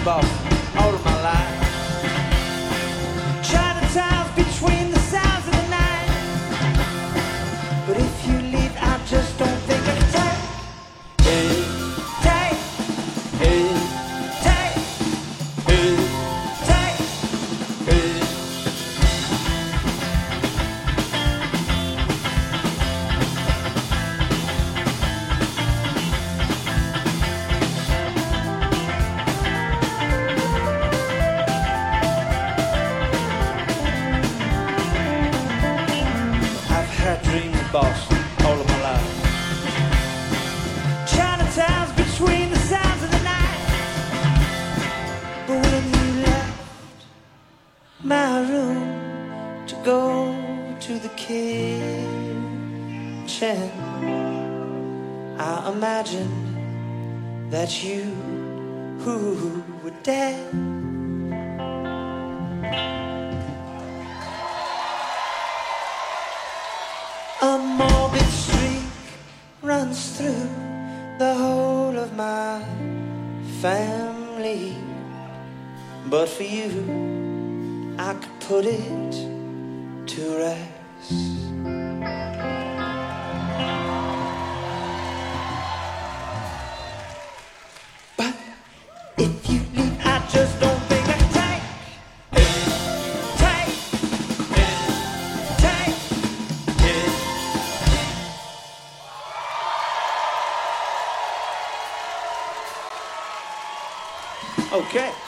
in Boston all of my life. Chinatown's between the sounds of the night. But if you leave, I just don't think I can take. Boston all of my life. Chinatown's between the sounds of the night. But when you left my room to go to the kitchen, I imagined that you who were dead. A morbid streak runs through the whole of my family. But for you, I could put it to rest. But if you leave, I just don't think I can take. Okay.